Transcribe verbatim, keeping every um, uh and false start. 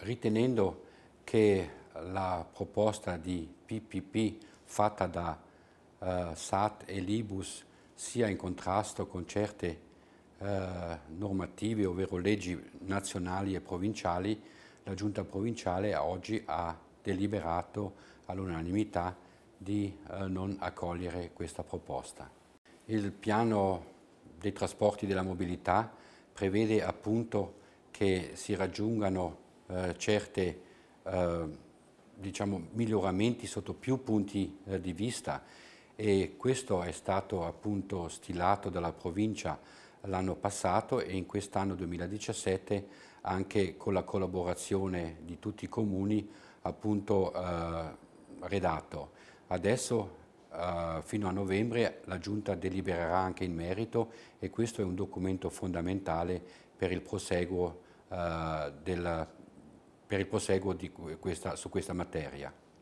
ritenendo che la proposta di P P P fatta da eh, S A T e Libus sia in contrasto con certe eh, normative, ovvero leggi nazionali e provinciali, la Giunta provinciale oggi ha deliberato all'unanimità di eh, non accogliere questa proposta. Il piano dei trasporti della mobilità prevede appunto che si raggiungano eh, certe eh, diciamo, miglioramenti sotto più punti eh, di vista, e questo è stato appunto stilato dalla provincia l'anno passato e in quest'anno duemiladiciassette anche con la collaborazione di tutti i comuni appunto eh, redatto. Adesso Uh, fino a novembre la Giunta delibererà anche in merito e questo è un documento fondamentale per il proseguo, uh, del, per il proseguo di questa, su questa materia.